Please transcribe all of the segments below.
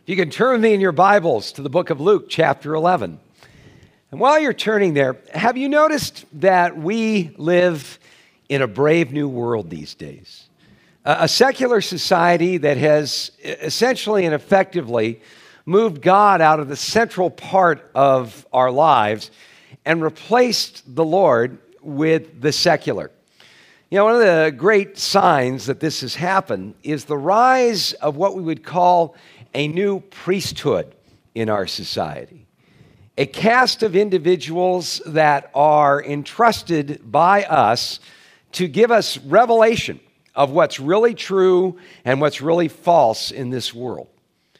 You can turn with me in your Bibles to the book of Luke, chapter 11. And while you're turning there, have you noticed that we live in a brave new world these days? A secular society that has essentially and effectively moved God out of the central part of our lives and replaced the Lord with the secular. You know, one of the great signs that this has happened is the rise of what we would call a new priesthood in our society. A caste of individuals that are entrusted by us to give us revelation of what's really true and what's really false in this world.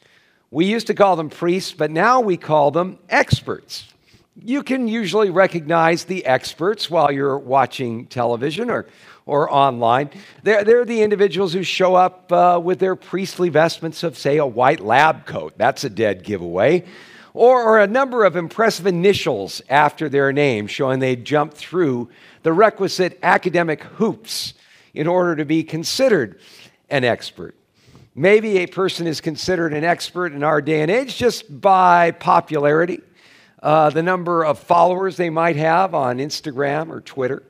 We used to call them priests, but now we call them experts. You can usually recognize the experts while you're watching television or online. They're the individuals who show up with their priestly vestments of, say, a white lab coat. That's a dead giveaway. Or a number of impressive initials after their name, showing they jumped through the requisite academic hoops in order to be considered an expert. Maybe a person is considered an expert in our day and age just by popularity, the number of followers they might have on Instagram or Twitter.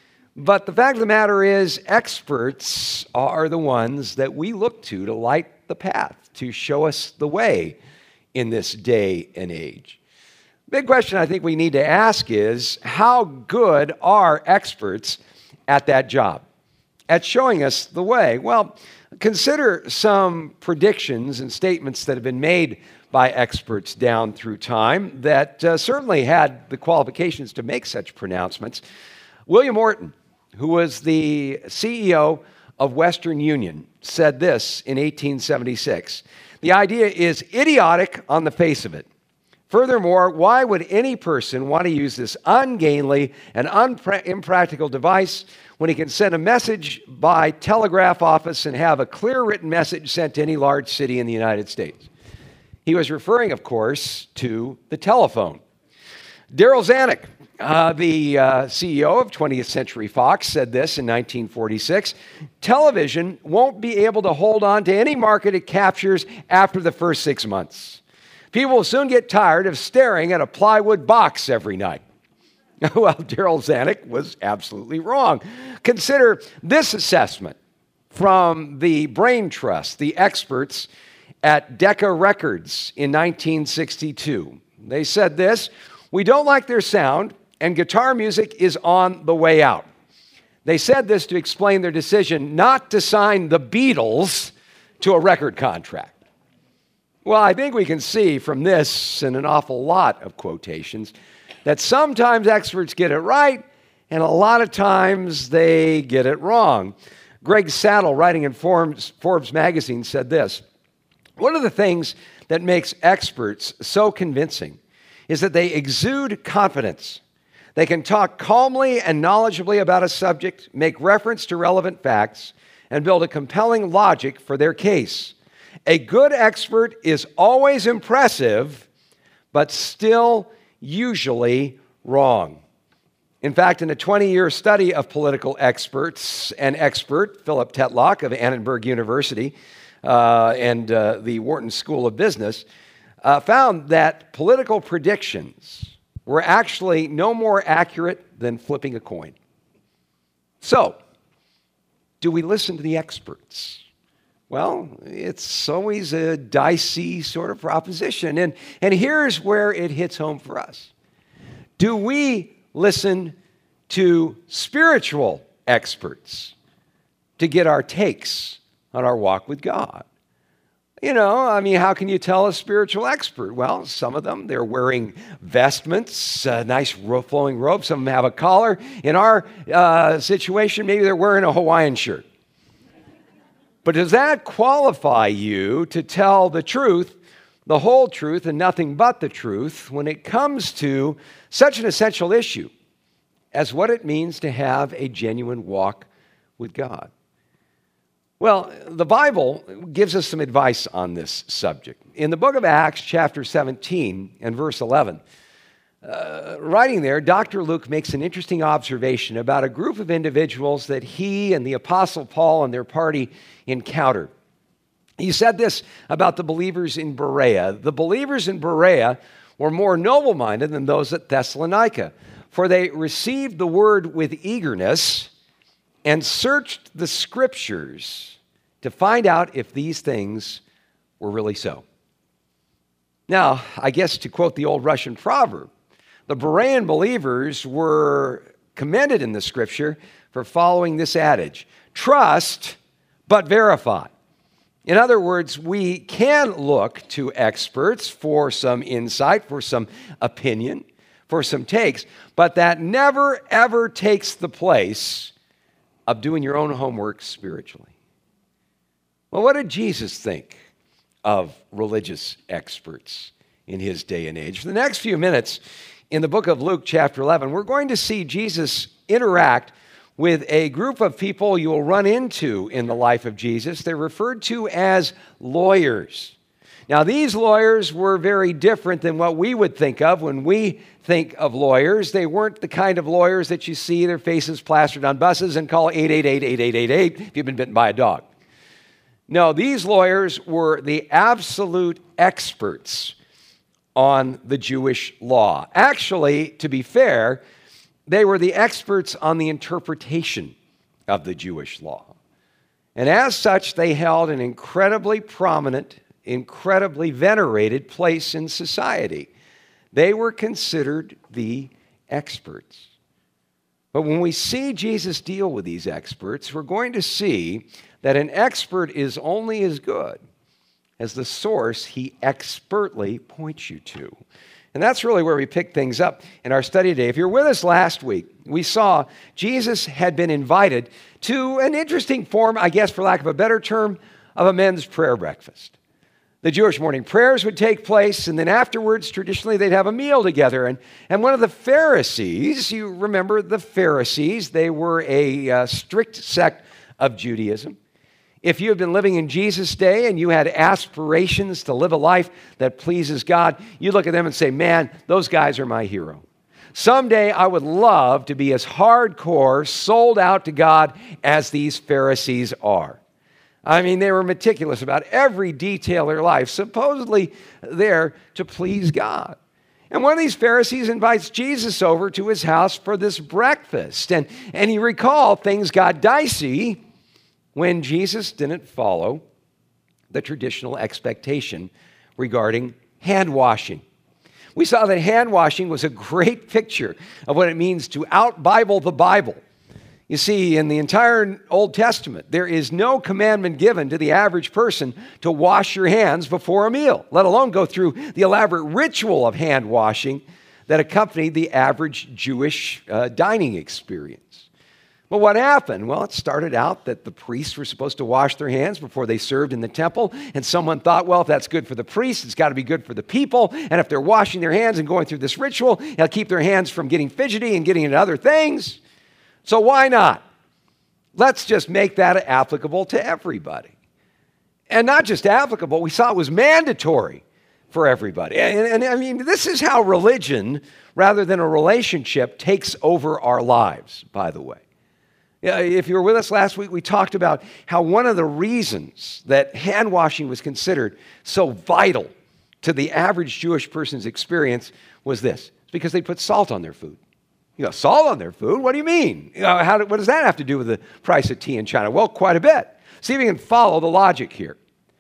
But the fact of the matter is, experts are the ones that we look to light the path, to show us the way in this day and age. Big question I think we need to ask is, how good are experts at that job, at showing us the way? Well, consider some predictions and statements that have been made by experts down through time that certainly had the qualifications to make such pronouncements. William Morton, who was the CEO of Western Union, said this in 1876. The idea is idiotic on the face of it. Furthermore, why would any person want to use this ungainly and impractical device when he can send a message by telegraph office and have a clear written message sent to any large city in the United States? He was referring, of course, to the telephone. Darryl Zanuck, the CEO of 20th Century Fox, said this in 1946. Television won't be able to hold on to any market it captures after the first 6 months. People will soon get tired of staring at a plywood box every night. Well, Darryl Zanuck was absolutely wrong. Consider this assessment from the Brain Trust, the experts at Decca Records in 1962. They said this: "We don't like their sound, and guitar music is on the way out." They said this to explain their decision not to sign the Beatles to a record contract. Well, I think we can see from this and an awful lot of quotations that sometimes experts get it right, and a lot of times they get it wrong. Greg Saddle, writing in Forbes magazine, said this: "One of the things that makes experts so convincing is that they exude confidence. They can talk calmly and knowledgeably about a subject, make reference to relevant facts, and build a compelling logic for their case. A good expert is always impressive, but still usually wrong." In fact, in a 20-year study of political experts, an expert, Philip Tetlock of Annenberg University and the Wharton School of Business, found that political predictions were actually no more accurate than flipping a coin. So, do we listen to the experts? Well, it's always a dicey sort of proposition. And here's where it hits home for us. Do we listen to spiritual experts to get our takes on our walk with God? You know, I mean, how can you tell a spiritual expert? Well, some of them, they're wearing vestments, nice flowing robes. Some of them have a collar. In our situation, maybe they're wearing a Hawaiian shirt. But does that qualify you to tell the truth, the whole truth, and nothing but the truth when it comes to such an essential issue as what it means to have a genuine walk with God? Well, the Bible gives us some advice on this subject. In the book of Acts, chapter 17 and verse 11, writing there, Dr. Luke makes an interesting observation about a group of individuals that he and the Apostle Paul and their party encountered. He said this about the believers in Berea. The believers in Berea were more noble-minded than those at Thessalonica, for they received the word with eagerness and searched the Scriptures to find out if these things were really so. Now, I guess to quote the old Russian proverb, the Berean believers were commended in the Scripture for following this adage, trust but verify. In other words, we can look to experts for some insight, for some opinion, for some takes, but that never, ever takes the place of doing your own homework spiritually. Well, what did Jesus think of religious experts in his day and age? For the next few minutes in the book of Luke, chapter 11, we're going to see Jesus interact with a group of people you will run into in the life of Jesus. They're referred to as lawyers. Now, these lawyers were very different than what we would think of when we think of lawyers. They weren't the kind of lawyers that you see their faces plastered on buses and call 888-8888 if you've been bitten by a dog. No, these lawyers were the absolute experts on the Jewish law. Actually, to be fair, they were the experts on the interpretation of the Jewish law. And as such, they held an incredibly prominent, incredibly venerated place in society. They were considered the experts. But when we see Jesus deal with these experts, we're going to see that an expert is only as good as the source he expertly points you to. And that's really where we pick things up in our study today. If you're with us last week, we saw Jesus had been invited to an interesting form, I guess for lack of a better term, of a men's prayer breakfast. The Jewish morning prayers would take place, and then afterwards, traditionally, they'd have a meal together. And one of the Pharisees, you remember the Pharisees, they were a strict sect of Judaism. If you had been living in Jesus' day and you had aspirations to live a life that pleases God, you look at them and say, man, those guys are my hero. Someday I would love to be as hardcore, sold out to God as these Pharisees are. I mean, they were meticulous about every detail of their life, supposedly there to please God. And one of these Pharisees invites Jesus over to his house for this breakfast. And you recall things got dicey when Jesus didn't follow the traditional expectation regarding hand washing. We saw that hand washing was a great picture of what it means to out-Bible the Bible. You see, in the entire Old Testament, there is no commandment given to the average person to wash your hands before a meal, let alone go through the elaborate ritual of hand washing that accompanied the average Jewish dining experience. But what happened? Well, it started out that the priests were supposed to wash their hands before they served in the temple, and someone thought, well, if that's good for the priests, it's got to be good for the people, and if they're washing their hands and going through this ritual, it'll keep their hands from getting fidgety and getting into other things. So why not? Let's just make that applicable to everybody. And not just applicable, we saw it was mandatory for everybody. And I mean, this is how religion, rather than a relationship, takes over our lives, by the way. If you were with us last week, we talked about how one of the reasons that hand washing was considered so vital to the average Jewish person's experience was this. It's because they put salt on their food. You know, salt on their food? What do you mean? What does that have to do with the price of tea in China? Well, quite a bit. See if you can follow the logic here.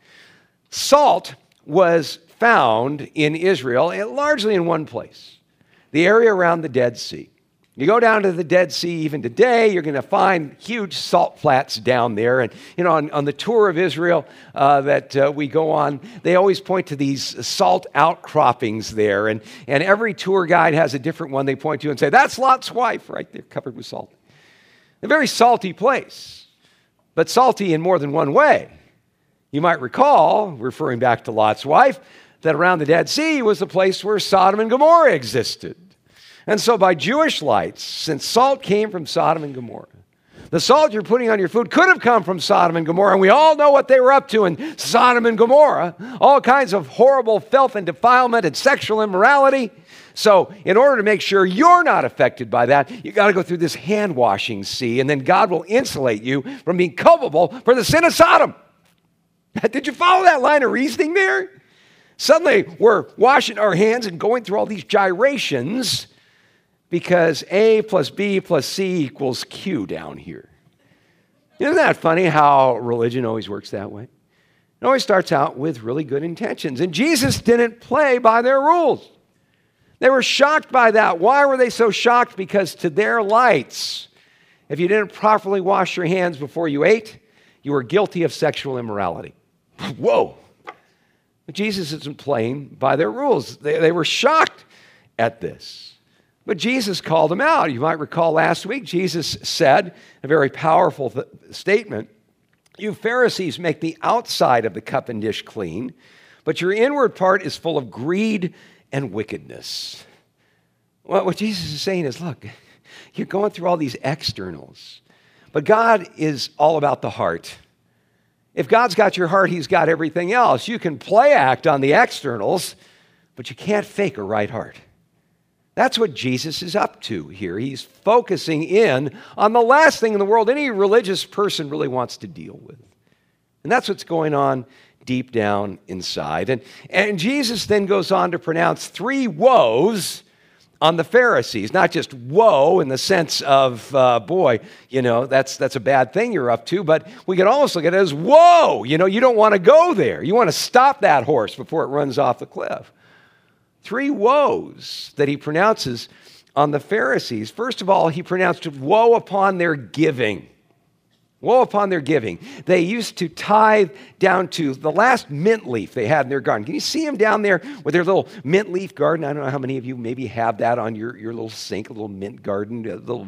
Salt was found in Israel largely in one place, the area around the Dead Sea. You go down to the Dead Sea even today, you're going to find huge salt flats down there. And, you know, on the tour of Israel that we go on, they always point to these salt outcroppings there. And every tour guide has a different one they point to and say, that's Lot's wife right there, covered with salt. A very salty place, but salty in more than one way. You might recall, referring back to Lot's wife, that around the Dead Sea was the place where Sodom and Gomorrah existed. And so by Jewish lights, since salt came from Sodom and Gomorrah, the salt you're putting on your food could have come from Sodom and Gomorrah, and we all know what they were up to in Sodom and Gomorrah, all kinds of horrible filth and defilement and sexual immorality. So in order to make sure you're not affected by that, you got to go through this hand-washing sea, and then God will insulate you from being culpable for the sin of Sodom. Did you follow that line of reasoning there? Suddenly, we're washing our hands and going through all these gyrations because A plus B plus C equals Q down here. Isn't that funny how religion always works that way? It always starts out with really good intentions. And Jesus didn't play by their rules. They were shocked by that. Why were they so shocked? Because to their lights, if you didn't properly wash your hands before you ate, you were guilty of sexual immorality. Whoa. But Jesus isn't playing by their rules. They were shocked at this. But Jesus called them out. You might recall last week, Jesus said a very powerful statement. You Pharisees make the outside of the cup and dish clean, but your inward part is full of greed and wickedness. Well, what Jesus is saying is, look, you're going through all these externals, but God is all about the heart. If God's got your heart, he's got everything else. You can play act on the externals, but you can't fake a right heart. That's what Jesus is up to here. He's focusing in on the last thing in the world any religious person really wants to deal with. And that's what's going on deep down inside. And Jesus then goes on to pronounce 3 woes on the Pharisees. Not just woe in the sense of, boy, that's a bad thing you're up to, but we could almost look at it as, whoa, you don't want to go there. You want to stop that horse before it runs off the cliff. 3 woes that he pronounces on the Pharisees. First of all, he pronounced woe upon their giving. Woe upon their giving. They used to tithe down to the last mint leaf they had in their garden. Can you see them down there with their little mint leaf garden? I don't know how many of you maybe have that on your little sink, a little mint garden,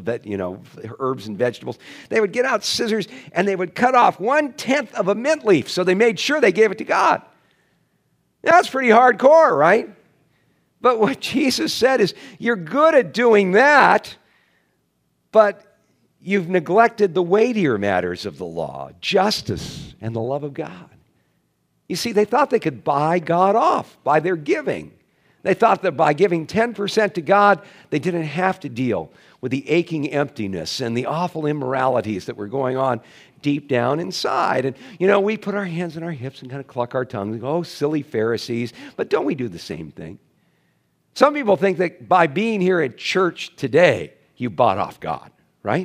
herbs and vegetables. They would get out scissors and they would cut off 1/10 of a mint leaf, so they made sure they gave it to God. That's pretty hardcore, right? But what Jesus said is, you're good at doing that, but you've neglected the weightier matters of the law, justice and the love of God. You see, they thought they could buy God off by their giving. They thought that by giving 10% to God, they didn't have to deal with the aching emptiness and the awful immoralities that were going on deep down inside. And, we put our hands on our hips and kind of cluck our tongues and go, oh, silly Pharisees. But don't we do the same thing? Some people think that by being here at church today, you bought off God, right?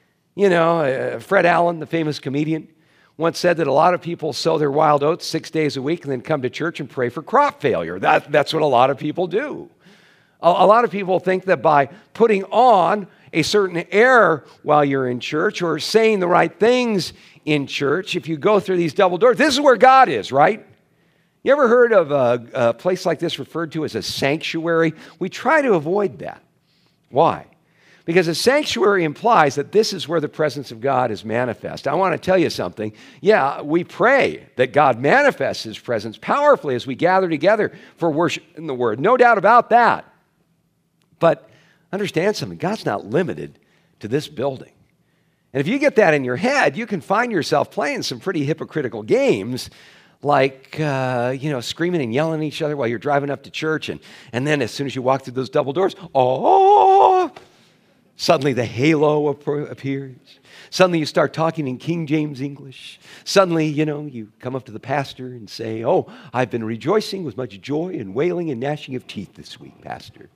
Fred Allen, the famous comedian, once said that a lot of people sow their wild oats 6 days a week and then come to church and pray for crop failure. That's what a lot of people do. A lot of people think that by putting on a certain air while you're in church or saying the right things in church, if you go through these double doors, this is where God is, right? You ever heard of a place like this referred to as a sanctuary? We try to avoid that. Why? Because a sanctuary implies that this is where the presence of God is manifest. I want to tell you something. Yeah, we pray that God manifests his presence powerfully as we gather together for worship in the Word. No doubt about that. But understand something. God's not limited to this building. And if you get that in your head, you can find yourself playing some pretty hypocritical games like, screaming and yelling at each other while you're driving up to church. And then as soon as you walk through those double doors, suddenly the halo appears. Suddenly you start talking in King James English. Suddenly, you come up to the pastor and say, oh, I've been rejoicing with much joy and wailing and gnashing of teeth this week, pastor.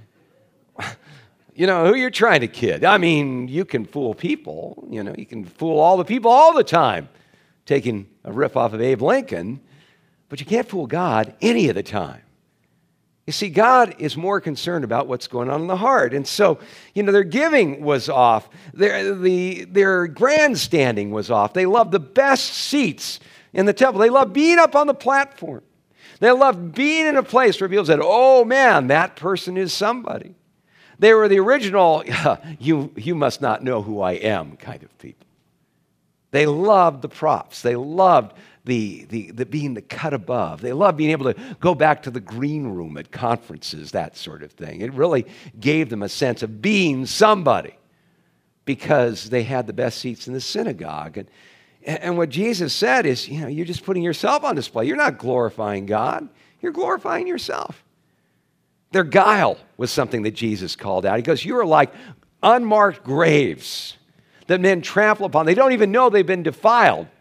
Who you're trying to kid. I mean, you can fool people. You can fool all the people all the time, taking a riff off of Abe Lincoln, but you can't fool God any of the time. You see, God is more concerned about what's going on in the heart. And so, their giving was off. Their grandstanding was off. They loved the best seats in the temple. They loved being up on the platform. They loved being in a place where people said, oh man, that person is somebody. They were the original, you must not know who I am kind of people. They loved the props. They loved the being the cut above. They loved being able to go back to the green room at conferences, that sort of thing. It really gave them a sense of being somebody because they had the best seats in the synagogue. And what Jesus said is, you're just putting yourself on display. You're not glorifying God. You're glorifying yourself. Their guile was something that Jesus called out. He goes, you are like unmarked graves that men trample upon. They don't even know they've been defiled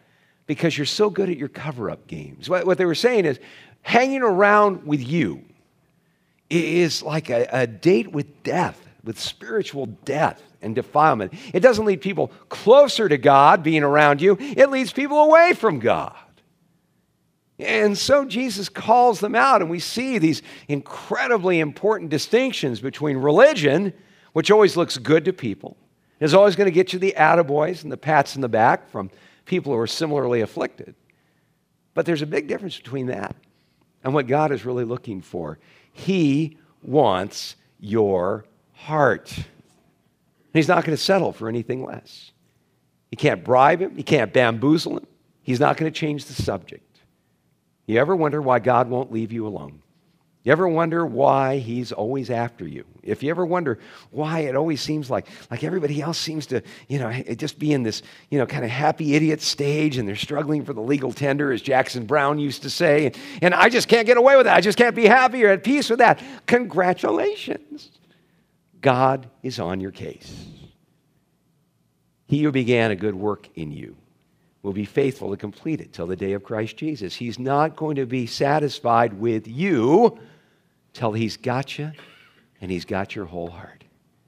because you're so good at your cover-up games. What they were saying is, hanging around with you is like a date with death, with spiritual death and defilement. It doesn't lead people closer to God being around you. It leads people away from God. And so Jesus calls them out, and we see these incredibly important distinctions between religion, which always looks good to people, is always going to get you the attaboys and the pats in the back from people who are similarly afflicted. But there's a big difference between that and what God is really looking for. He wants your heart. He's not going to settle for anything less. You can't bribe him. You can't bamboozle him. He's not going to change the subject. You ever wonder why God won't leave you alone? You ever wonder why he's always after you? If you ever wonder why it always seems like everybody else seems to, just be in this, kind of happy idiot stage, and they're struggling for the legal tender, as Jackson Brown used to say, and I just can't get away with that. I just can't be happy or at peace with that. Congratulations. God is on your case. He who began a good work in you will be faithful to complete it till the day of Christ Jesus. He's not going to be satisfied with you till he's got you and he's got your whole heart.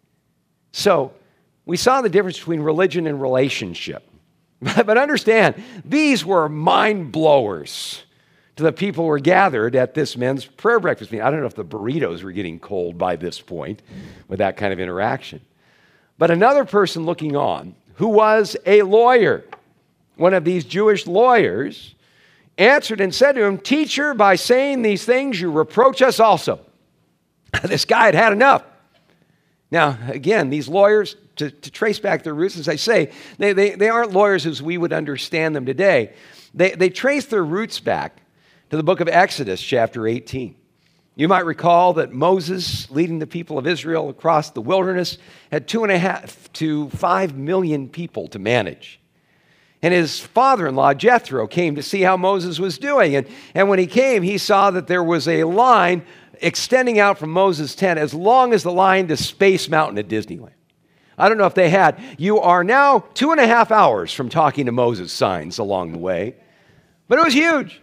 So we saw the difference between religion and relationship. But understand, these were mind blowers to the people who were gathered at this men's prayer breakfast meeting. I don't know if the burritos were getting cold by this point with that kind of interaction. But another person looking on, who was a lawyer, one of these Jewish lawyers, answered and said to him, "Teacher, by saying these things, you reproach us also." This guy had had enough. Now, again, these lawyers, to trace back their roots, as I say, they aren't lawyers as we would understand them today. They trace their roots back to the book of Exodus, chapter 18. You might recall that Moses, leading the people of Israel across the wilderness, had 2.5 to 5 million people to manage. And his father-in-law, Jethro, came to see how Moses was doing. And when he came, he saw that there was a line extending out from Moses' tent as long as the line to Space Mountain at Disneyland. I don't know if they had. You are now 2.5 hours from talking to Moses signs along the way. But it was huge.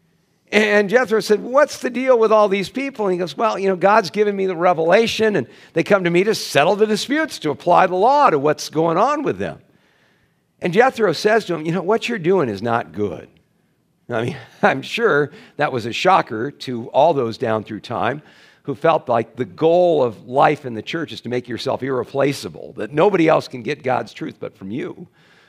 And Jethro said, "What's the deal with all these people?" And he goes, "Well, God's given me the revelation, and they come to me to settle the disputes, to apply the law to what's going on with them." And Jethro says to him, "What you're doing is not good." I mean, I'm sure that was a shocker to all those down through time who felt like the goal of life in the church is to make yourself irreplaceable, that nobody else can get God's truth but from you.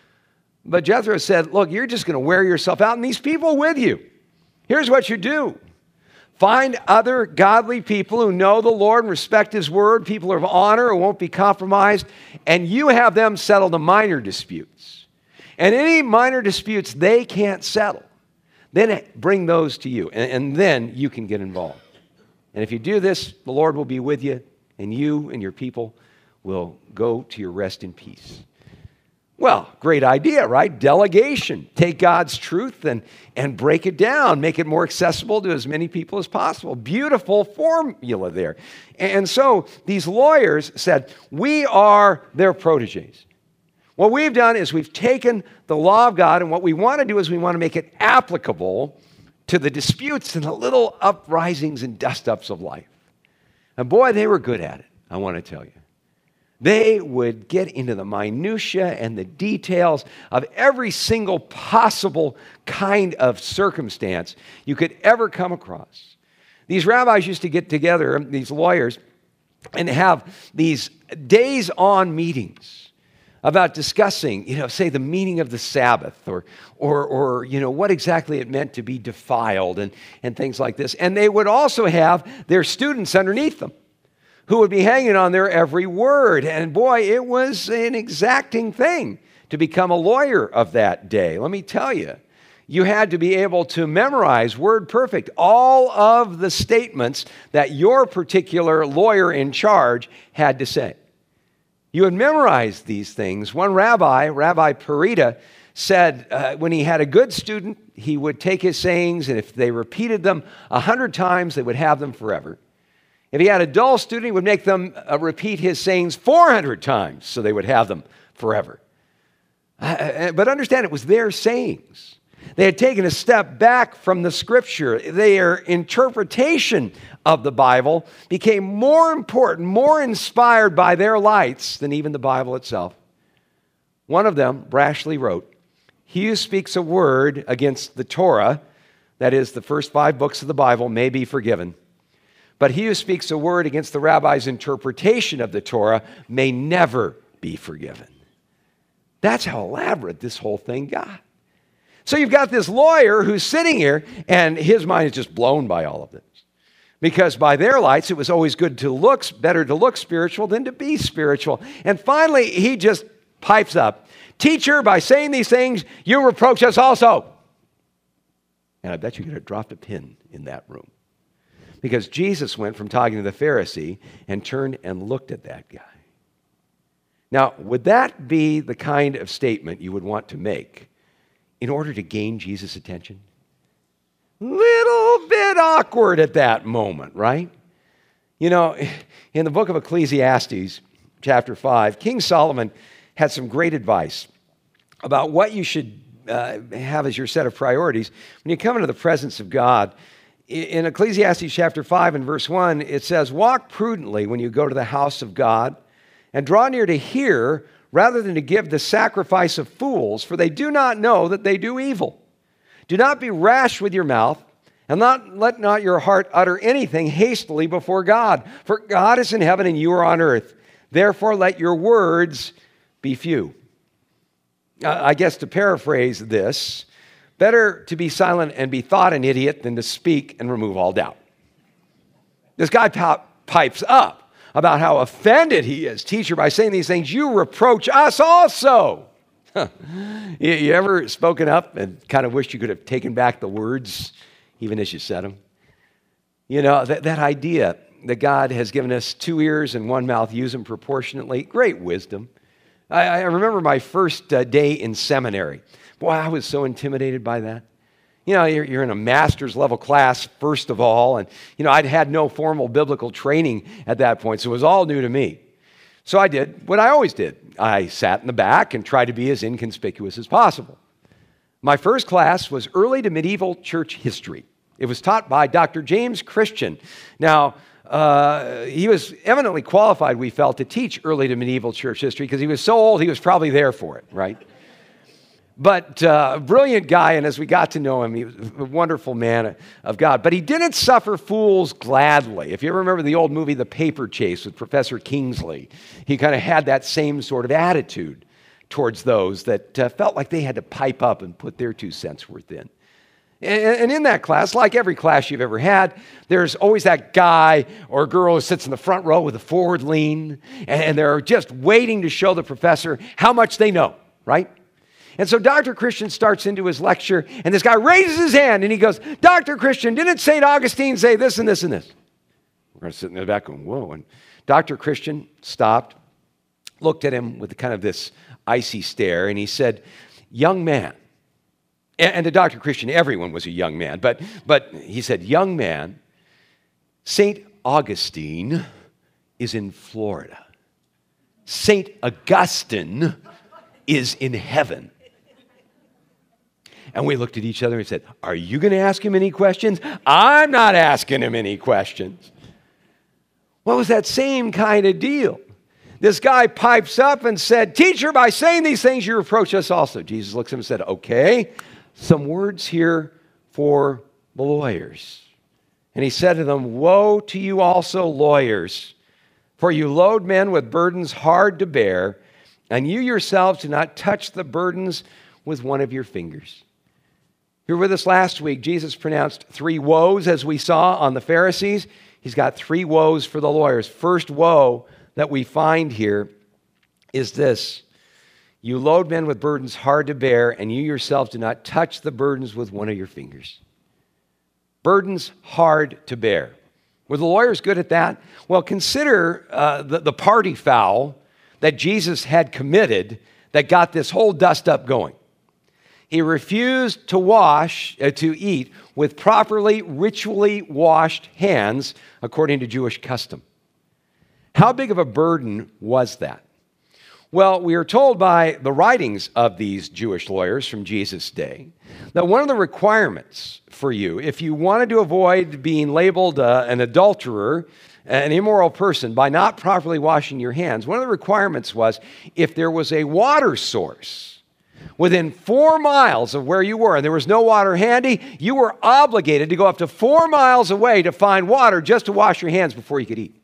But Jethro said, "Look, you're just going to wear yourself out, and these people with you. Here's what you do. Find other godly people who know the Lord and respect his word, people of honor who won't be compromised, and you have them settle the minor disputes. And any minor disputes they can't settle, then bring those to you, and then you can get involved. And if you do this, the Lord will be with you, and you and your people will go to your rest in peace." Well, great idea, right? Delegation. Take God's truth and break it down, make it more accessible to as many people as possible. Beautiful formula there. And so these lawyers said, we are their proteges. What we've done is we've taken the law of God, and what we want to do is we want to make it applicable to the disputes and the little uprisings and dust-ups of life. And boy, they were good at it, I want to tell you. They would get into the minutia and the details of every single possible kind of circumstance you could ever come across. These rabbis used to get together, these lawyers, and have these days-on meetings about discussing, say, the meaning of the Sabbath or what exactly it meant to be defiled and things like this. And they would also have their students underneath them who would be hanging on their every word. And boy, it was an exacting thing to become a lawyer of that day. Let me tell you, you had to be able to memorize word perfect all of the statements that your particular lawyer in charge had to say. You would memorize these things. One rabbi, Rabbi Parita, said when he had a good student, he would take his sayings, and if they repeated them 100 times, they would have them forever. If he had a dull student, he would make them repeat his sayings 400 times, so they would have them forever. But understand, it was their sayings. They had taken a step back from the Scripture. Their interpretation of the Bible became more important, more inspired by their lights than even the Bible itself. One of them brashly wrote, "He who speaks a word against the Torah," that is, the first 5 books of the Bible, "may be forgiven. But he who speaks a word against the rabbi's interpretation of the Torah may never be forgiven." That's how elaborate this whole thing got. So you've got this lawyer who's sitting here, and his mind is just blown by all of this. Because by their lights, it was always better to look spiritual than to be spiritual. And finally, he just pipes up, "Teacher, by saying these things, you reproach us also." And I bet you could have dropped a pin in that room. Because Jesus went from talking to the Pharisee and turned and looked at that guy. Now, would that be the kind of statement you would want to make in order to gain Jesus' attention? Little bit awkward at that moment, right? You know, in the book of Ecclesiastes, chapter 5, King Solomon had some great advice about what you should have as your set of priorities when you come into the presence of God. In Ecclesiastes chapter 5 and verse 1, it says, "Walk prudently when you go to the house of God, and draw near to hear rather than to give the sacrifice of fools, for they do not know that they do evil. Do not be rash with your mouth, and let not your heart utter anything hastily before God. For God is in heaven and you are on earth. Therefore let your words be few." I guess to paraphrase this, better to be silent and be thought an idiot than to speak and remove all doubt. This guy pipes up about how offended he is. "Teacher, by saying these things, you reproach us also." You ever spoken up and kind of wished you could have taken back the words even as you said them? You know, that idea that God has given us 2 ears and 1 mouth, use them proportionately, great wisdom. I remember my first day in seminary. Boy, I was so intimidated by that. You know, you're in a master's level class, first of all, and, you know, I'd had no formal biblical training at that point, so it was all new to me. So I did what I always did. I sat in the back and tried to be as inconspicuous as possible. My first class was early to medieval church history. It was taught by Dr. James Christian. Now, he was eminently qualified, we felt, to teach early to medieval church history because he was so old, he was probably there for it, right? But a brilliant guy, and as we got to know him, he was a wonderful man of God. But he didn't suffer fools gladly. If you ever remember the old movie The Paper Chase with Professor Kingsley, he kind of had that same sort of attitude towards those that felt like they had to pipe up and put their 2 cents worth in. And in that class, like every class you've ever had, there's always that guy or girl who sits in the front row with a forward lean, and they're just waiting to show the professor how much they know, right? And so Dr. Christian starts into his lecture, and this guy raises his hand, and he goes, "Dr. Christian, didn't St. Augustine say this and this and this?" We're going to sit in the back going, "Whoa." And Dr. Christian stopped, looked at him with kind of this icy stare, and he said, "Young man," and to Dr. Christian, everyone was a young man, but he said, "Young man, St. Augustine is in Florida. St. Augustine is in heaven." And we looked at each other and said, "Are you going to ask him any questions?" "I'm not asking him any questions." What was that same kind of deal? This guy pipes up and said, "Teacher, by saying these things, you reproach us also." Jesus looks at him and said, "Okay, some words here for the lawyers." And he said to them, "Woe to you also, lawyers, for you load men with burdens hard to bear, and you yourselves do not touch the burdens with one of your fingers." You were with us last week. Jesus pronounced 3 woes, as we saw, on the Pharisees. He's got 3 woes for the lawyers. First woe that we find here is this: you load men with burdens hard to bear, and you yourselves do not touch the burdens with one of your fingers. Burdens hard to bear. Were the lawyers good at that? Well, consider the party foul that Jesus had committed that got this whole dust-up going. He refused to eat with properly ritually washed hands according to Jewish custom. How big of a burden was that? Well, we are told by the writings of these Jewish lawyers from Jesus' day that one of the requirements for you, if you wanted to avoid being labeled an adulterer, an immoral person, by not properly washing your hands, one of the requirements was if there was a water source within 4 miles of where you were and there was no water handy, you were obligated to go up to 4 miles away to find water just to wash your hands before you could eat.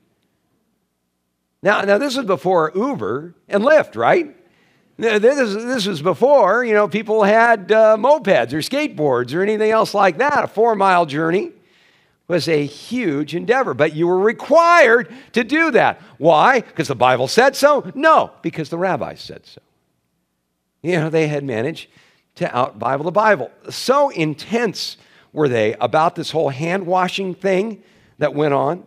Now this was before Uber and Lyft, right? This was before, people had mopeds or skateboards or anything else like that. A 4-mile journey was a huge endeavor, but you were required to do that. Why? Because the Bible said so? No, because the rabbis said so. They had managed to out-Bible the Bible. So intense were they about this whole hand-washing thing that went on.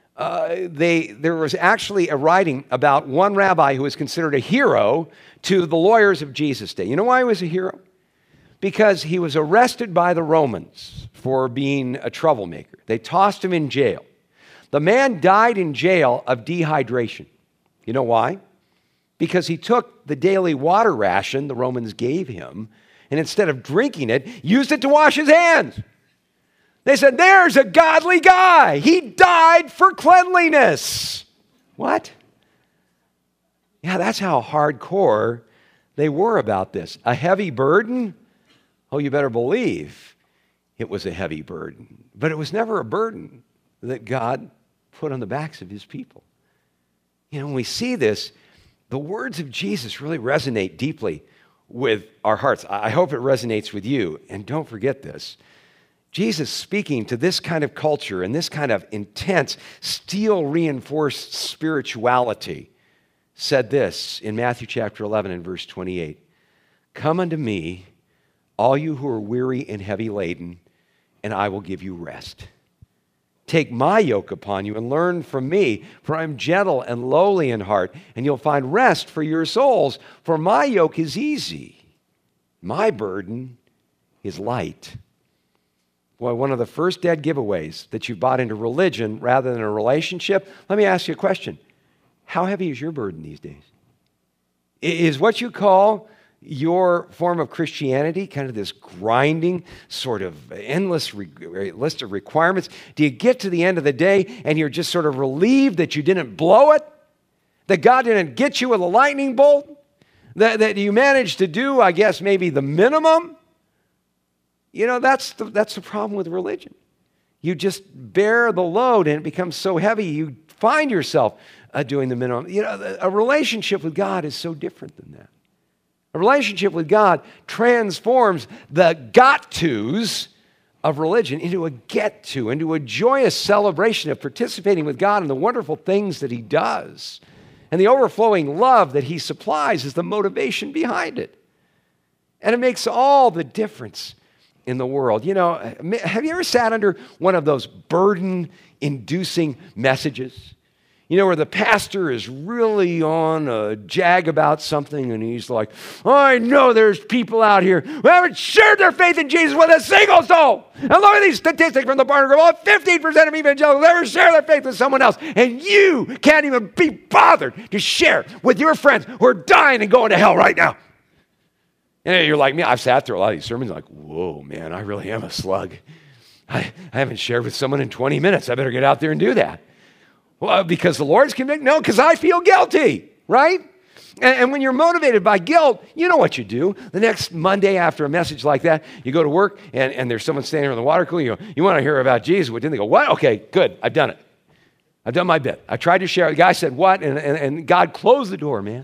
There was actually a writing about one rabbi who was considered a hero to the lawyers of Jesus' day. You know why he was a hero? Because he was arrested by the Romans for being a troublemaker. They tossed him in jail. The man died in jail of dehydration. You know why? Because he took the daily water ration the Romans gave him, and instead of drinking it, used it to wash his hands. They said, there's a godly guy. He died for cleanliness. What? Yeah, that's how hardcore they were about this. A heavy burden? Oh, you better believe it was a heavy burden. But it was never a burden that God put on the backs of his people. When we see this, the words of Jesus really resonate deeply with our hearts. I hope it resonates with you. And don't forget this. Jesus, speaking to this kind of culture and this kind of intense, steel-reinforced spirituality, said this in Matthew chapter 11 and verse 28. Come unto me, all you who are weary and heavy laden, and I will give you rest. Take my yoke upon you and learn from me, for I am gentle and lowly in heart, and you'll find rest for your souls. For my yoke is easy. My burden is light. Boy, one of the first dead giveaways that you've bought into religion rather than a relationship. Let me ask you a question. How heavy is your burden these days? Is what you call your form of Christianity kind of this grinding, sort of endless list of requirements? Do you get to the end of the day and you're just sort of relieved that you didn't blow it? That God didn't get you with a lightning bolt? That you managed to do, I guess, maybe the minimum? That's the problem with religion. You just bear the load and it becomes so heavy you find yourself doing the minimum. A relationship with God is so different than that. A relationship with God transforms the got-tos of religion into a get-to, into a joyous celebration of participating with God in the wonderful things that he does. And the overflowing love that he supplies is the motivation behind it. And it makes all the difference in the world. Have you ever sat under one of those burden-inducing messages? Where the pastor is really on a jag about something and he's like, I know there's people out here who haven't shared their faith in Jesus with a single soul. And look at these statistics from the Barna Group. 15% of evangelicals ever share their faith with someone else. And you can't even be bothered to share with your friends who are dying and going to hell right now. And you're like me. I've sat through a lot of these sermons like, whoa, man, I really am a slug. I haven't shared with someone in 20 minutes. I better get out there and do that. Well, because the Lord's convicted? No, because I feel guilty, right? And when you're motivated by guilt, you know what you do. The next Monday after a message like that, you go to work and there's someone standing on the water cooler. You go, you want to hear about Jesus? What didn't they go, what? Okay, good. I've done it. I've done my bit. I tried to share. The guy said, what? And God closed the door, man.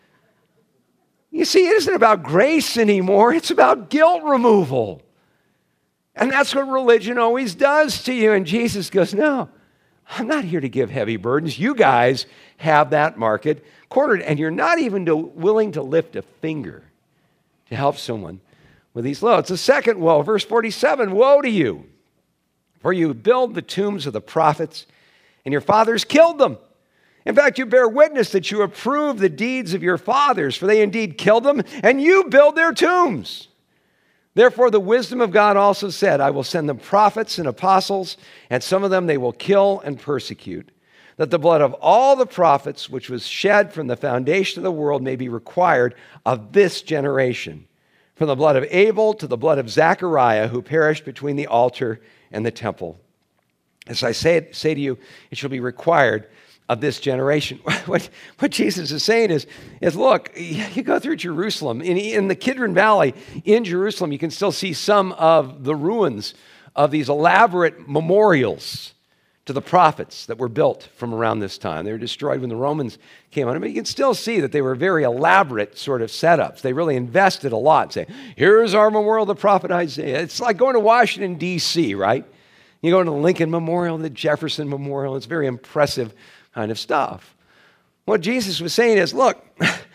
You see, it isn't about grace anymore. It's about guilt removal. And that's what religion always does to you. And Jesus goes, no, I'm not here to give heavy burdens. You guys have that market cornered, and you're not even willing to lift a finger to help someone with these loads. The second woe, verse 47, woe to you, for you build the tombs of the prophets, and your fathers killed them. In fact, you bear witness that you approve the deeds of your fathers, for they indeed killed them, and you build their tombs. Therefore, the wisdom of God also said, I will send them prophets and apostles, and some of them they will kill and persecute. that the blood of all the prophets, which was shed from the foundation of the world, may be required of this generation. From the blood of Abel to the blood of Zechariah, who perished between the altar and the temple. As I say to you, it shall be required of this generation. What Jesus is saying is look, you go through Jerusalem. In the Kidron Valley in Jerusalem, you can still see some of the ruins of these elaborate memorials to the prophets that were built from around this time. They were destroyed when the Romans came on. But you can still see that they were very elaborate sort of setups. They really invested a lot. Say, here's our memorial to the prophet Isaiah. It's like going to Washington, D.C., right? You go to the Lincoln Memorial, the Jefferson Memorial. It's very impressive kind of stuff. What Jesus was saying is, look,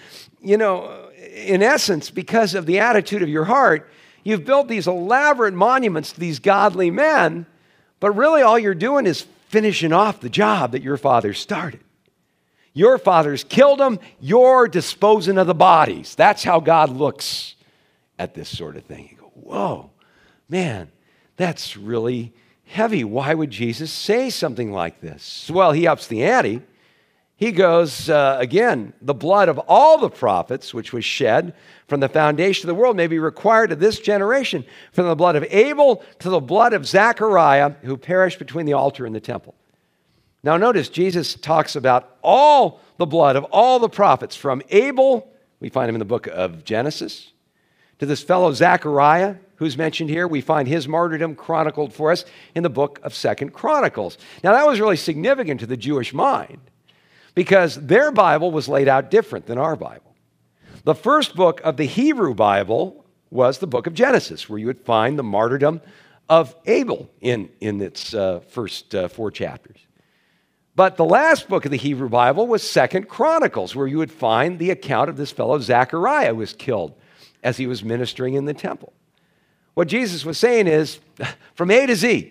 in essence, because of the attitude of your heart, you've built these elaborate monuments to these godly men, but really all you're doing is finishing off the job that your fathers started. Your fathers killed them, you're disposing of the bodies. That's how God looks at this sort of thing. You go, whoa, man, that's really heavy. Why would Jesus say something like this? Well, he ups the ante. He goes, again, the blood of all the prophets, which was shed from the foundation of the world, may be required of this generation, from the blood of Abel to the blood of Zechariah, who perished between the altar and the temple. Now notice, Jesus talks about all the blood of all the prophets, from Abel, we find him in the book of Genesis, to this fellow Zechariah, who's mentioned here. We find his martyrdom chronicled for us in the book of 2 Chronicles. Now that was really significant to the Jewish mind, because their Bible was laid out different than our Bible. The first book of the Hebrew Bible was the book of Genesis, where you would find the martyrdom of Abel in its first 4 chapters. But the last book of the Hebrew Bible was 2 Chronicles, where you would find the account of this fellow Zechariah, who was killed as he was ministering in the temple. What Jesus was saying is, from A to Z,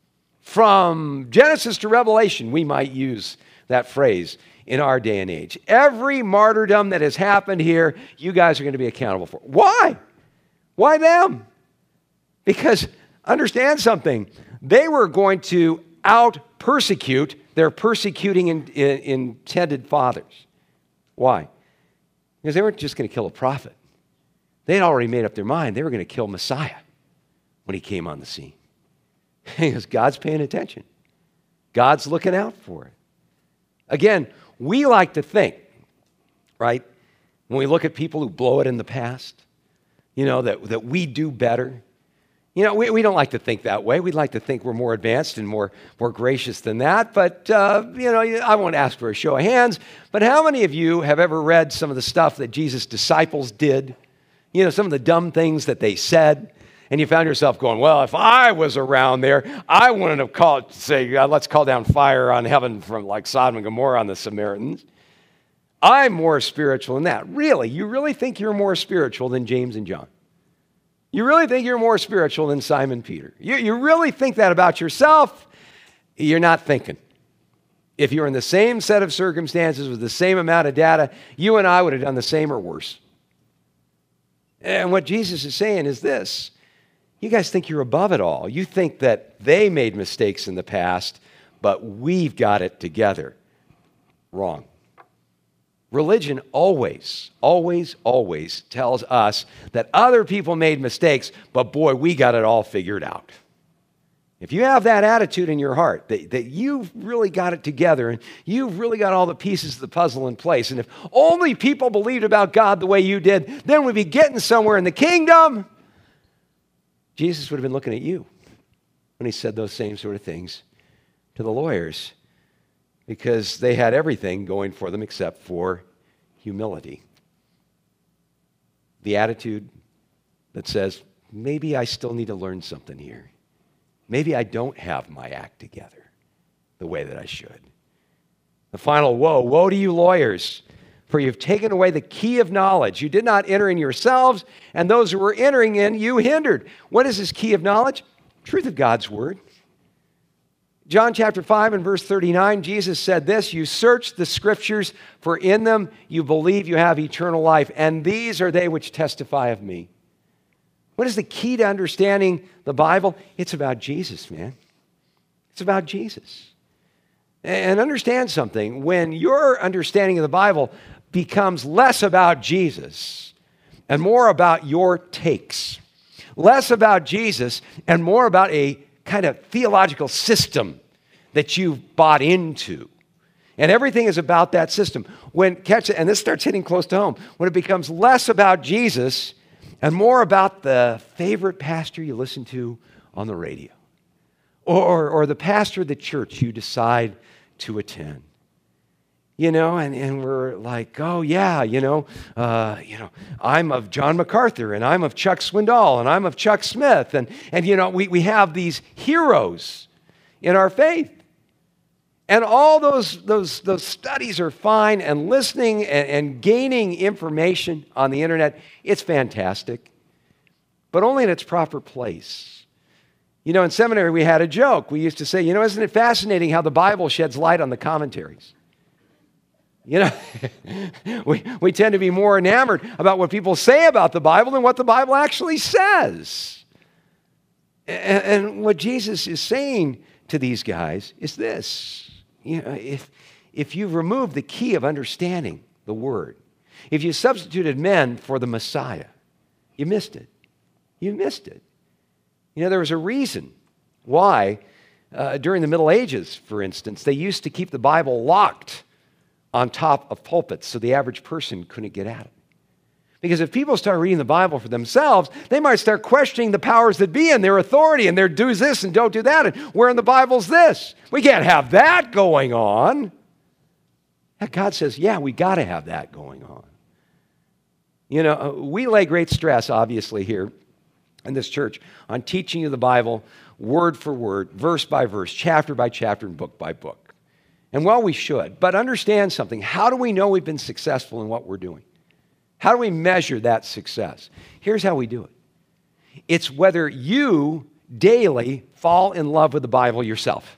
from Genesis to Revelation, we might use that phrase in our day and age. Every martyrdom that has happened here, you guys are going to be accountable for. Why? Why them? Because understand something. They were going to out-persecute their persecuting intended fathers. Why? Because they weren't just going to kill a prophet. They had already made up their mind. They were going to kill Messiah when he came on the scene. Because God's paying attention. God's looking out for it. Again, we like to think, right, when we look at people who blow it in the past, that we do better. We don't like to think that way. We'd like to think we're more advanced and more gracious than that. But, I won't ask for a show of hands. But how many of you have ever read some of the stuff that Jesus' disciples did? Some of the dumb things that they said. And you found yourself going, well, if I was around there, I wouldn't have let's call down fire on heaven from like Sodom and Gomorrah on the Samaritans. I'm more spiritual than that. Really? You really think you're more spiritual than James and John? You really think you're more spiritual than Simon Peter? You really think that about yourself? You're not thinking. If you were in the same set of circumstances with the same amount of data, you and I would have done the same or worse. And what Jesus is saying is this. You guys think you're above it all. You think that they made mistakes in the past, but we've got it together. Wrong. Religion always tells us that other people made mistakes, but boy, we got it all figured out. If you have that attitude in your heart, that you've really got it together and you've really got all the pieces of the puzzle in place, and if only people believed about God the way you did, then we'd be getting somewhere in the kingdom. Jesus would have been looking at you when he said those same sort of things to the lawyers, because they had everything going for them except for humility. The attitude that says, maybe I still need to learn something here. Maybe I don't have my act together the way that I should. The final woe to you lawyers, for you've taken away the key of knowledge. You did not enter in yourselves, and those who were entering in you hindered. What is this key of knowledge? Truth of God's word. John chapter 5 and verse 39, Jesus said this, you search the scriptures, for in them you believe you have eternal life, and these are they which testify of me. What is the key to understanding the Bible? It's about Jesus, man. It's about Jesus. And understand something. When your understanding of the Bible becomes less about Jesus and more about your takes, less about Jesus and more about a kind of theological system that you've bought into, and everything is about that system. And this starts hitting close to home, when it becomes less about Jesus and more about the favorite pastor you listen to on the radio, or the pastor of the church you decide to attend. And we're like, oh yeah, I'm of John MacArthur, and I'm of Chuck Swindoll, and I'm of Chuck Smith, and we have these heroes in our faith. And all those studies are fine, and listening and gaining information on the internet, it's fantastic, but only in its proper place. In seminary, we had a joke. We used to say, isn't it fascinating how the Bible sheds light on the commentaries? We tend to be more enamored about what people say about the Bible than what the Bible actually says. And what Jesus is saying to these guys is this. If you've removed the key of understanding the Word, if you substituted men for the Messiah, you missed it. You missed it. There was a reason why during the Middle Ages, for instance, they used to keep the Bible locked on top of pulpits so the average person couldn't get at it. Because if people start reading the Bible for themselves, they might start questioning the powers that be and their authority, and their do this and don't do that, and where in the Bible's this? We can't have that going on. And God says, yeah, we got to have that going on. We lay great stress, obviously, here in this church on teaching you the Bible word for word, verse by verse, chapter by chapter, and book by book. And well, we should. But understand something. How do we know we've been successful in what we're doing? How do we measure that success? Here's how we do it. It's whether you daily fall in love with the Bible yourself.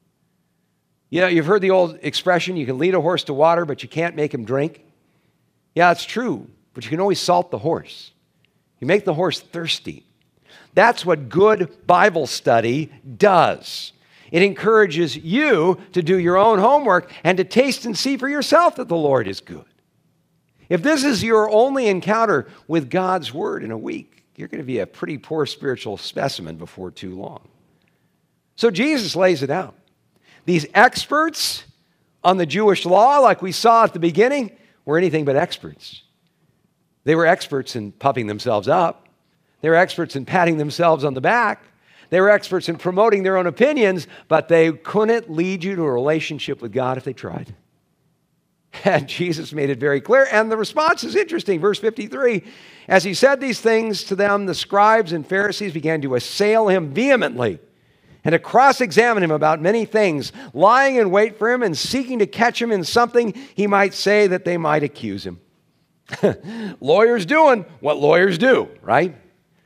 You've heard the old expression, you can lead a horse to water, but you can't make him drink. Yeah, it's true, but you can always salt the horse. You make the horse thirsty. That's what good Bible study does. It encourages you to do your own homework and to taste and see for yourself that the Lord is good. If this is your only encounter with God's Word in a week, you're going to be a pretty poor spiritual specimen before too long. So Jesus lays it out. These experts on the Jewish law, like we saw at the beginning, were anything but experts. They were experts in puffing themselves up. They were experts in patting themselves on the back. They were experts in promoting their own opinions, but they couldn't lead you to a relationship with God if they tried. And Jesus made it very clear, and the response is interesting. Verse 53, as he said these things to them, the scribes and Pharisees began to assail him vehemently and to cross-examine him about many things, lying in wait for him and seeking to catch him in something he might say that they might accuse him. Lawyers doing what lawyers do, right?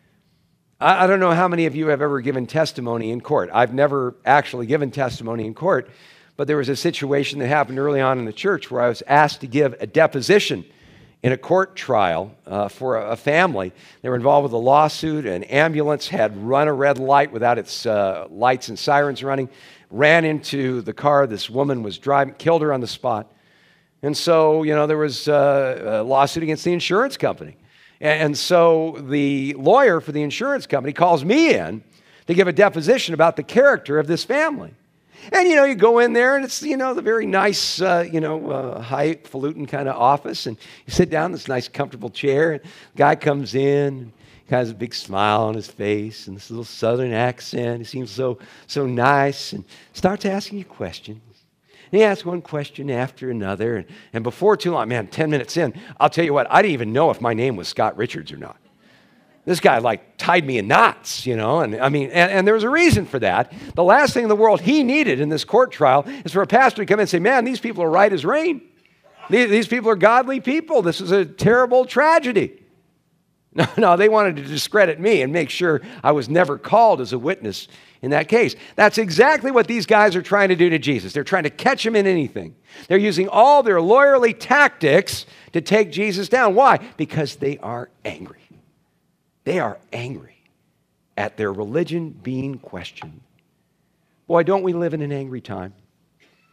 I don't know how many of you have ever given testimony in court. I've never actually given testimony in court, but there was a situation that happened early on in the church where I was asked to give a deposition in a court trial for a family. They were involved with a lawsuit. An ambulance had run a red light without its lights and sirens running, ran into the car this woman was driving, killed her on the spot. And so, there was a lawsuit against the insurance company. And so the lawyer for the insurance company calls me in to give a deposition about the character of this family. And, you go in there and it's, the very nice, highfalutin kind of office. And you sit down in this nice, comfortable chair. And the guy comes in, has a big smile on his face and this little southern accent. He seems so nice and starts asking you questions. And he asks one question after another. And before too long, 10 minutes in, I'll tell you what, I didn't even know if my name was Scott Richards or not. This guy tied me in knots, and there was a reason for that. The last thing in the world he needed in this court trial is for a pastor to come in and say, man, these people are right as rain. These people are godly people. This is a terrible tragedy. No, they wanted to discredit me and make sure I was never called as a witness in that case. That's exactly what these guys are trying to do to Jesus. They're trying to catch him in anything. They're using all their lawyerly tactics to take Jesus down. Why? Because they are angry. They are angry at their religion being questioned. Boy, don't we live in an angry time?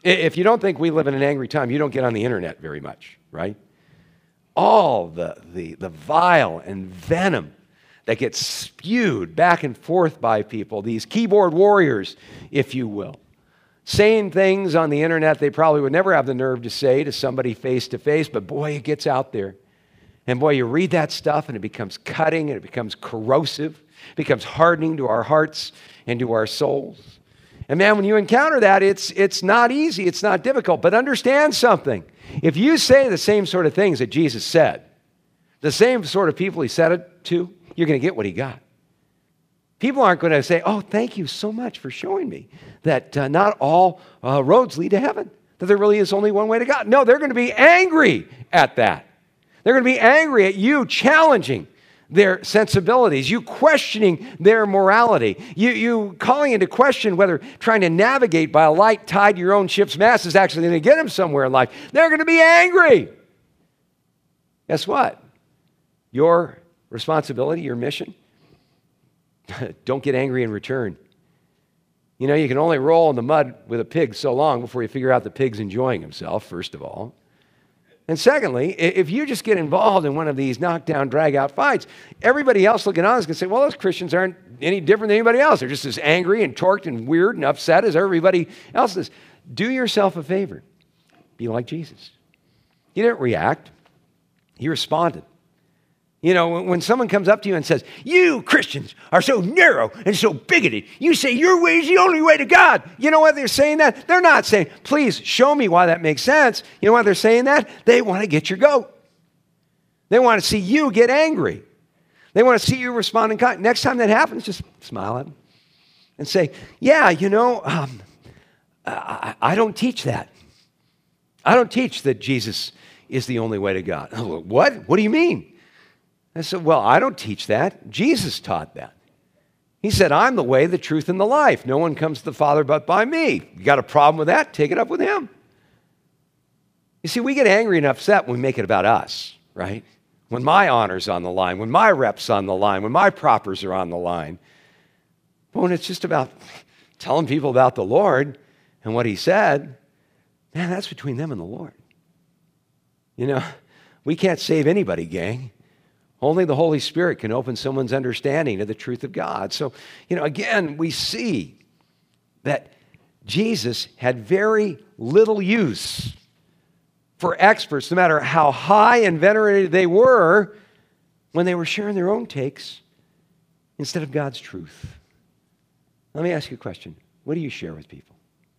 If you don't think we live in an angry time, you don't get on the internet very much, right? All the vile and venom that gets spewed back and forth by people, these keyboard warriors, if you will, saying things on the internet they probably would never have the nerve to say to somebody face to face, but boy, it gets out there. And boy, you read that stuff and it becomes cutting and it becomes corrosive, it becomes hardening to our hearts and to our souls. And man, when you encounter that, it's not easy, it's not difficult, but understand something. If you say the same sort of things that Jesus said, the same sort of people he said it to, you're going to get what he got. People aren't going to say, oh, thank you so much for showing me that not all roads lead to heaven, that there really is only one way to God. No, they're going to be angry at that. They're going to be angry at you challenging their sensibilities, you questioning their morality, you calling into question whether trying to navigate by a light tide your own ship's mast is actually going to get them somewhere in life. They're going to be angry. Guess what? Your responsibility, your mission, don't get angry in return. You know, you can only roll in the mud with a pig so long before you figure out the pig's enjoying himself, first of all. And secondly, if you just get involved in one of these knockdown, drag-out fights, everybody else looking on is going to say, well, those Christians aren't any different than anybody else. They're just as angry and torqued and weird and upset as everybody else is. Do yourself a favor. Be like Jesus. He didn't react. He responded. You know, when someone comes up to you and says, you Christians are so narrow and so bigoted, you say your way is the only way to God. You know why they're saying that? They're not saying, please show me why that makes sense. You know why they're saying that? They want to get your goat. They want to see you get angry. They want to see you respond in kind. Next time that happens, just smile at them and say, yeah, you know, I don't teach that. I don't teach that Jesus is the only way to God. What? What do you mean? I said, well, I don't teach that. Jesus taught that. He said, I'm the way, the truth, and the life. No one comes to the Father but by me. You got a problem with that? Take it up with him. You see, we get angry and upset when we make it about us, right? When my honor's on the line, when my rep's on the line, when my propers are on the line. But when it's just about telling people about the Lord and what he said, man, that's between them and the Lord. You know, we can't save anybody, gang. Only the Holy Spirit can open someone's understanding of the truth of God. So, you know, again, we see that Jesus had very little use for experts, no matter how high and venerated they were, when they were sharing their own takes instead of God's truth. Let me ask you a question. What do you share with people?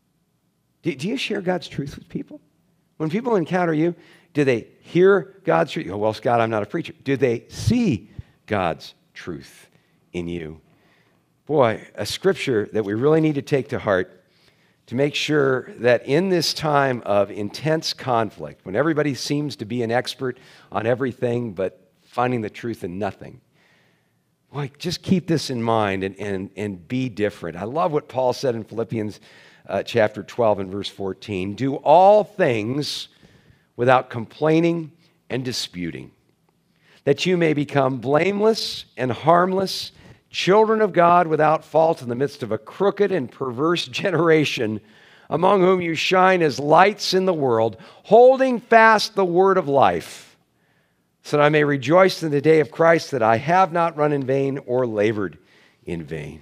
Do you share God's truth with people? When people encounter you, do they hear God's truth? Oh, well, Scott, I'm not a preacher. Do they see God's truth in you? Boy, a scripture that we really need to take to heart to make sure that in this time of intense conflict, when everybody seems to be an expert on everything but finding the truth in nothing, boy, just keep this in mind and be different. I love what Paul said in Philippians chapter 12 and verse 14. Do all things without complaining and disputing, that you may become blameless and harmless, children of God without fault in the midst of a crooked and perverse generation, among whom you shine as lights in the world, holding fast the word of life, so that I may rejoice in the day of Christ, that I have not run in vain or labored in vain.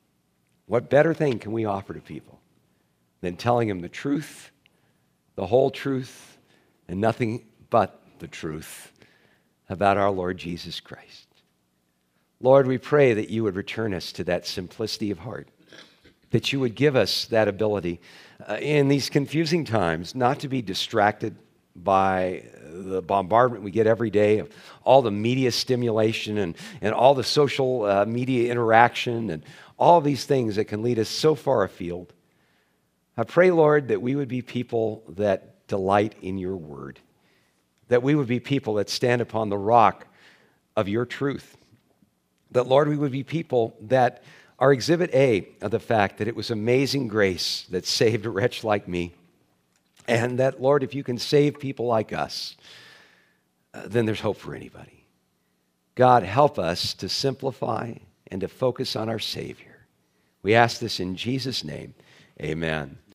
What better thing can we offer to people than telling them the truth, the whole truth, and nothing but the truth about our Lord Jesus Christ? Lord, we pray that you would return us to that simplicity of heart, that you would give us that ability in these confusing times not to be distracted by the bombardment we get every day of all the media stimulation and all the social media interaction and all these things that can lead us so far afield. I pray, Lord, that we would be people that delight in your word, that we would be people that stand upon the rock of your truth, that, Lord, we would be people that are exhibit A of the fact that it was amazing grace that saved a wretch like me, and that, Lord, if you can save people like us, then there's hope for anybody. God, help us to simplify and to focus on our Savior. We ask this in Jesus' name. Amen.